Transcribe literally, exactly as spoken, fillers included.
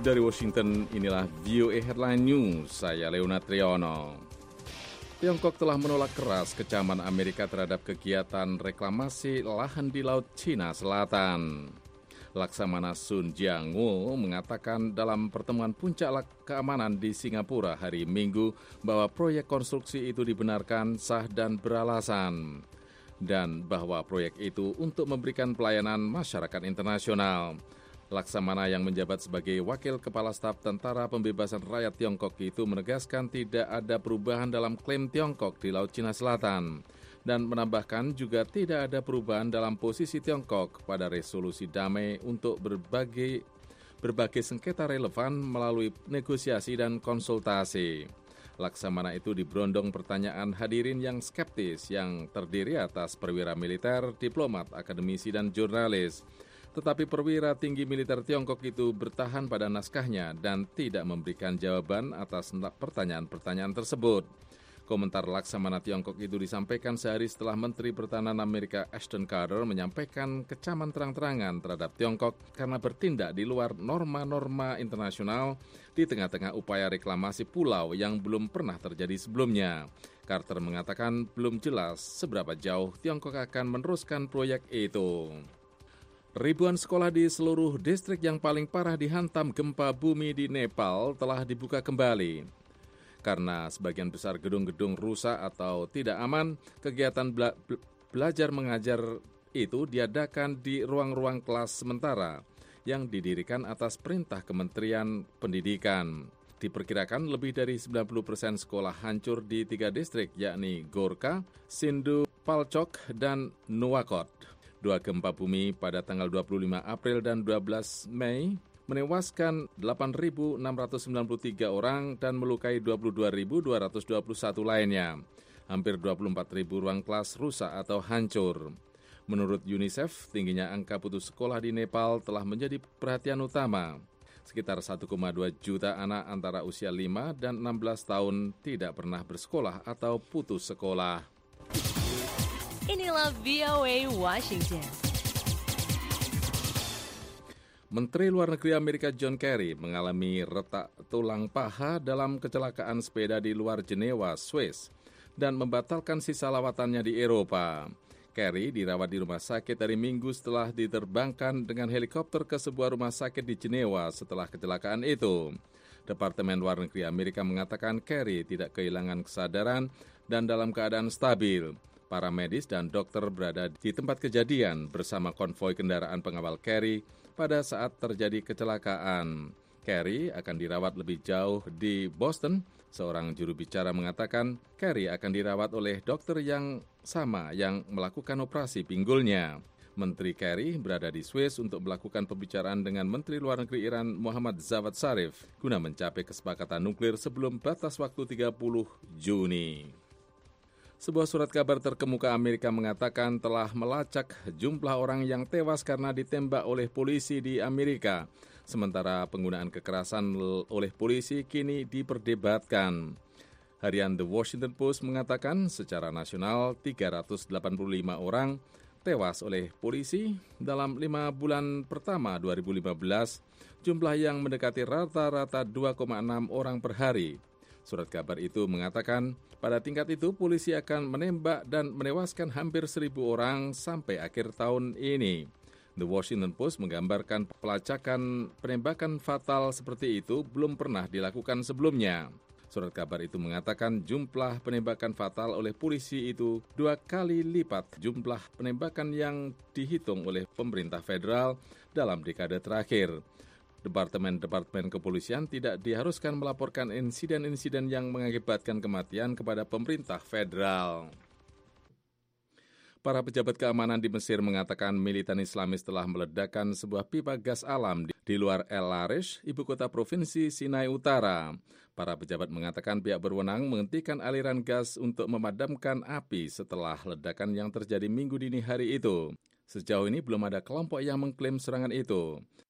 Dari Washington, inilah V O A Headline News, saya Leona Triyono. Tiongkok telah menolak keras kecaman Amerika terhadap kegiatan reklamasi lahan di Laut Cina Selatan. Laksamana Sun Jianguo mengatakan dalam pertemuan puncak keamanan di Singapura hari Minggu bahwa proyek konstruksi itu dibenarkan sah dan beralasan, dan bahwa proyek itu untuk memberikan pelayanan masyarakat internasional. Laksamana yang menjabat sebagai Wakil Kepala Staf Tentara Pembebasan Rakyat Tiongkok itu menegaskan tidak ada perubahan dalam klaim Tiongkok di Laut Cina Selatan dan menambahkan juga tidak ada perubahan dalam posisi Tiongkok pada resolusi damai untuk berbagai, berbagai sengketa relevan melalui negosiasi dan konsultasi. Laksamana itu diberondong pertanyaan hadirin yang skeptis yang terdiri atas perwira militer, diplomat, akademisi, dan jurnalis. Tetapi perwira tinggi militer Tiongkok itu bertahan pada naskahnya dan tidak memberikan jawaban atas pertanyaan-pertanyaan tersebut. Komentar Laksamana Tiongkok itu disampaikan sehari setelah Menteri Pertahanan Amerika Ashton Carter menyampaikan kecaman terang-terangan terhadap Tiongkok karena bertindak di luar norma-norma internasional di tengah-tengah upaya reklamasi pulau yang belum pernah terjadi sebelumnya. Carter mengatakan belum jelas seberapa jauh Tiongkok akan meneruskan proyek itu. Ribuan sekolah di seluruh distrik yang paling parah dihantam gempa bumi di Nepal telah dibuka kembali. Karena sebagian besar gedung-gedung rusak atau tidak aman, kegiatan bela- belajar mengajar itu diadakan di ruang-ruang kelas sementara yang didirikan atas perintah Kementerian Pendidikan. Diperkirakan lebih dari sembilan puluh persen sekolah hancur di tiga distrik, yakni Gorkha, Sindhu, Palchok, dan Nuwakot. Dua gempa bumi pada tanggal dua puluh lima April dan dua belas Mei menewaskan delapan ribu enam ratus sembilan puluh tiga orang dan melukai dua puluh dua ribu dua ratus dua puluh satu lainnya. Hampir dua puluh empat ribu ruang kelas rusak atau hancur. Menurut UNICEF, tingginya angka putus sekolah di Nepal telah menjadi perhatian utama. Sekitar satu koma dua juta anak antara usia lima dan enam belas tahun tidak pernah bersekolah atau putus sekolah. Inilah V O A Washington. Menteri Luar Negeri Amerika John Kerry mengalami retak tulang paha dalam kecelakaan sepeda di luar Jenewa, Swiss, dan membatalkan sisa lawatannya di Eropa. Kerry dirawat di rumah sakit hari Minggu setelah diterbangkan dengan helikopter ke sebuah rumah sakit di Jenewa setelah kecelakaan itu. Departemen Luar Negeri Amerika mengatakan Kerry tidak kehilangan kesadaran dan dalam keadaan stabil. Para medis dan dokter berada di tempat kejadian bersama konvoi kendaraan pengawal Kerry pada saat terjadi kecelakaan. Kerry akan dirawat lebih jauh di Boston. Seorang juru bicara mengatakan Kerry akan dirawat oleh dokter yang sama yang melakukan operasi pinggulnya. Menteri Kerry berada di Swiss untuk melakukan pembicaraan dengan Menteri Luar Negeri Iran Muhammad Javad Zarif guna mencapai kesepakatan nuklir sebelum batas waktu tiga puluh Juni. Sebuah surat kabar terkemuka Amerika mengatakan telah melacak jumlah orang yang tewas karena ditembak oleh polisi di Amerika. Sementara penggunaan kekerasan oleh polisi kini diperdebatkan. Harian The Washington Post mengatakan secara nasional tiga ratus delapan puluh lima orang tewas oleh polisi dalam lima bulan pertama dua ribu lima belas, jumlah yang mendekati rata-rata dua koma enam orang per hari. Surat kabar itu mengatakan pada tingkat itu polisi akan menembak dan menewaskan hampir seribu orang sampai akhir tahun ini. The Washington Post menggambarkan pelacakan penembakan fatal seperti itu belum pernah dilakukan sebelumnya. Surat kabar itu mengatakan jumlah penembakan fatal oleh polisi itu dua kali lipat jumlah penembakan yang dihitung oleh pemerintah federal dalam dekade terakhir. Departemen-departemen kepolisian tidak diharuskan melaporkan insiden-insiden yang mengakibatkan kematian kepada pemerintah federal. Para pejabat keamanan di Mesir mengatakan militan Islamis telah meledakkan sebuah pipa gas alam di luar El Arish, ibu kota provinsi Sinai Utara. Para pejabat mengatakan pihak berwenang menghentikan aliran gas untuk memadamkan api setelah ledakan yang terjadi minggu dini hari itu. Sejauh ini belum ada kelompok yang mengklaim serangan itu.